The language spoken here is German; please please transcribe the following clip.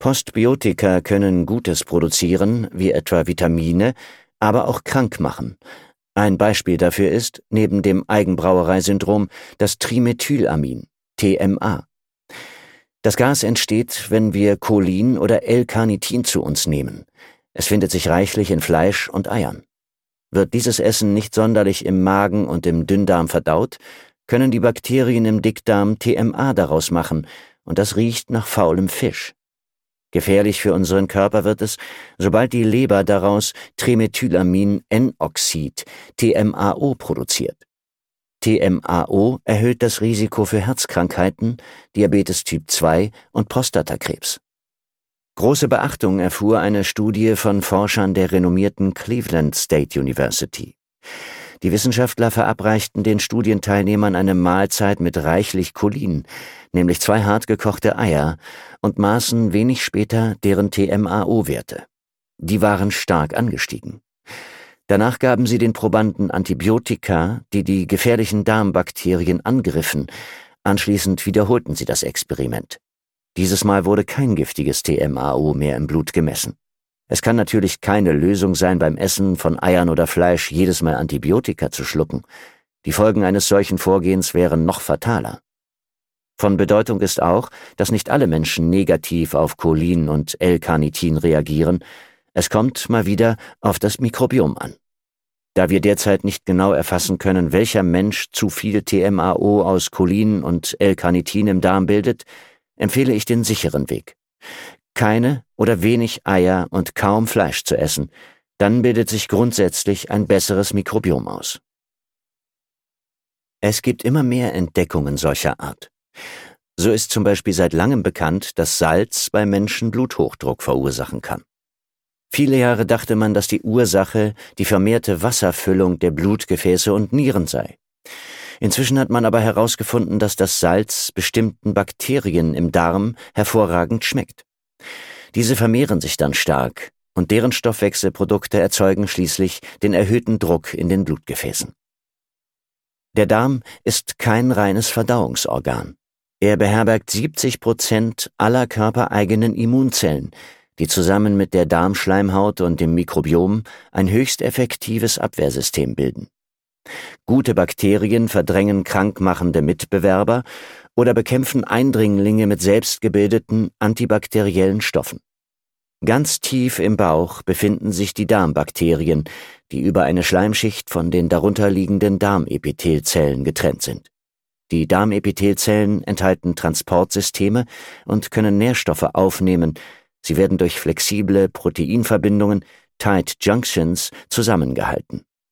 Postbiotika können Gutes produzieren, wie etwa Vitamine, aber auch krank machen. Ein Beispiel dafür ist, neben dem Eigenbrauerei-Syndrom, das Trimethylamin, TMA. Das Gas entsteht, wenn wir Cholin oder L-Carnitin zu uns nehmen. Es findet sich reichlich in Fleisch und Eiern. Wird dieses Essen nicht sonderlich im Magen und im Dünndarm verdaut, können die Bakterien im Dickdarm TMA daraus machen, und das riecht nach faulem Fisch. Gefährlich für unseren Körper wird es, sobald die Leber daraus Trimethylamin-N-Oxid, TMAO, produziert. TMAO erhöht das Risiko für Herzkrankheiten, Diabetes Typ 2 und Prostatakrebs. Große Beachtung erfuhr eine Studie von Forschern der renommierten Cleveland State University. Die Wissenschaftler verabreichten den Studienteilnehmern eine Mahlzeit mit reichlich Cholin, nämlich 2 hart gekochte Eier, und maßen wenig später deren TMAO-Werte. Die waren stark angestiegen. Danach gaben sie den Probanden Antibiotika, die die gefährlichen Darmbakterien angriffen. Anschließend wiederholten sie das Experiment. Dieses Mal wurde kein giftiges TMAO mehr im Blut gemessen. Es kann natürlich keine Lösung sein, beim Essen von Eiern oder Fleisch jedes Mal Antibiotika zu schlucken. Die Folgen eines solchen Vorgehens wären noch fataler. Von Bedeutung ist auch, dass nicht alle Menschen negativ auf Cholin und L-Carnitin reagieren. Es kommt mal wieder auf das Mikrobiom an. Da wir derzeit nicht genau erfassen können, welcher Mensch zu viel TMAO aus Cholin und L-Carnitin im Darm bildet, empfehle ich den sicheren Weg. Keine oder wenig Eier und kaum Fleisch zu essen, dann bildet sich grundsätzlich ein besseres Mikrobiom aus. Es gibt immer mehr Entdeckungen solcher Art. So ist zum Beispiel seit langem bekannt, dass Salz bei Menschen Bluthochdruck verursachen kann. Viele Jahre dachte man, dass die Ursache die vermehrte Wasserfüllung der Blutgefäße und Nieren sei. Inzwischen hat man aber herausgefunden, dass das Salz bestimmten Bakterien im Darm hervorragend schmeckt. Diese vermehren sich dann stark, und deren Stoffwechselprodukte erzeugen schließlich den erhöhten Druck in den Blutgefäßen. Der Darm ist kein reines Verdauungsorgan. Er beherbergt 70% aller körpereigenen Immunzellen, die zusammen mit der Darmschleimhaut und dem Mikrobiom ein höchst effektives Abwehrsystem bilden. Gute Bakterien verdrängen krankmachende Mitbewerber oder bekämpfen Eindringlinge mit selbstgebildeten antibakteriellen Stoffen. Ganz tief im Bauch befinden sich die Darmbakterien, die über eine Schleimschicht von den darunterliegenden Darmepithelzellen getrennt sind. Die Darmepithelzellen enthalten Transportsysteme und können Nährstoffe aufnehmen. Sie werden durch flexible Proteinverbindungen, Tight Junctions, zusammengehalten.